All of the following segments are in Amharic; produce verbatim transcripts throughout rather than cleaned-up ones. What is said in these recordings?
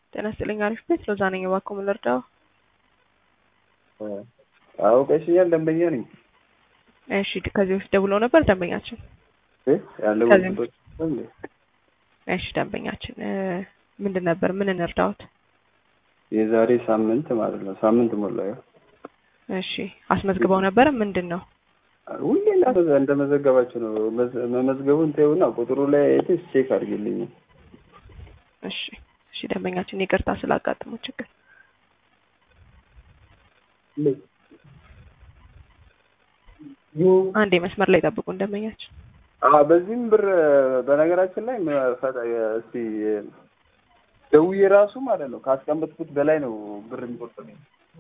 ጤና ይስጥልኝ። አሪፍ ቤት ሎዛ ነኝ። እባክዎ ምን ልርዳው? አዎ ቀሽኛል፣ ደንበኛ ነኝ። እሺ ከዚህ በፊት ደውለው ነበር ደንበኛችን? እ ያለው ወጥቶ እንዴ? እሺ ደንበኛችን ምንድን ነበር? ምን እንርዳዎት? የዛሬ ሳምንት ማለት ነው። ሳምንት ሞላው። እሺ አስመዝግበው ነበር? ምንድን ነው? ሁሌ እንደመዘገባችሁ ነው። መመዝገቡን ተይውና ቁጥሩ ላይ አይተሽ ቼክ አድርጊልኝ። እሺ እሺ ደንበኛችን ይቅርታ ስላጋጠመው ችግር። አንዴ መስመር ላይ ጠብቁን ደንበኛችን። አዎ በዚህም ብር በነገራችን ላይ እስቲ ደውዬ ራሱ ማለት ነው ካስቀመጥኩት በላይ ነው ብር የሚቆርጥልኝ።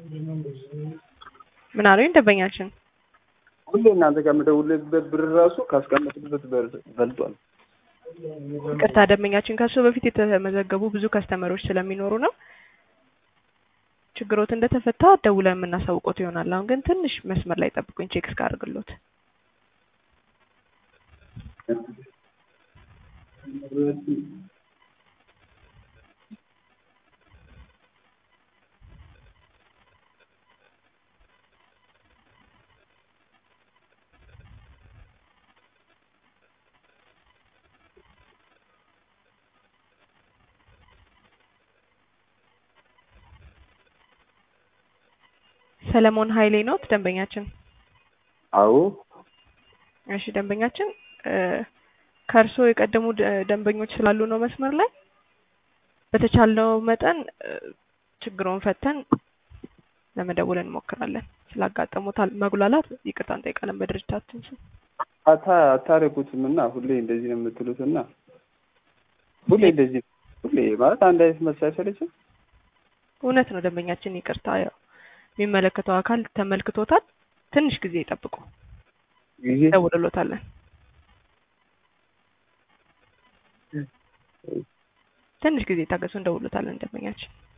ምን አሉኝ ደንበኛችን? ሁሌ እናንተ ከምደውልበት ብር ራሱ ካስቀመጥኩበት በልጧል። ይቅርታ ደንበኛችን፣ ከሱ በፊት የተመዘገቡ ብዙ ከስተመሮች ስለሚኖሩ ነው። ችግሮት እንደተፈታ ደውለን የምናሳውቆት ይሆናል። አሁን ግን ትንሽ መስመር ላይ ጠብቁኝ ቼክ እስካደርግሎት። ሰለሞን ኃይሌ ነው ደንበኛችን? አዎ። እሺ ደንበኛችን ከርሶ የቀደሙ ደንበኞች ስላሉ ነው መስመር ላይ በተቻለው መጠን ችግሩን ፈተን ለመደወል እንሞክራለን። ስላጋጠሙት መጉላላት ይቅርታ እንጠይቃለን በድርጅታችን ስም። አታ አታረቁትም እና ሁሌ እንደዚህ ነው የምትሉትና ሁሌ እንደዚህ ሁሌ ማለት አንድ አይነት መሳሰለች። እውነት ነው ደንበኛችን፣ ይቅርታ ያው የሚመለከተው አካል ተመልክቶታል። ትንሽ ጊዜ ይጠብቁ፣ ጊዜ ደውልሎታለን። ትንሽ ጊዜ ታገሱ፣ እንደውልሎታለን ደንበኛችን።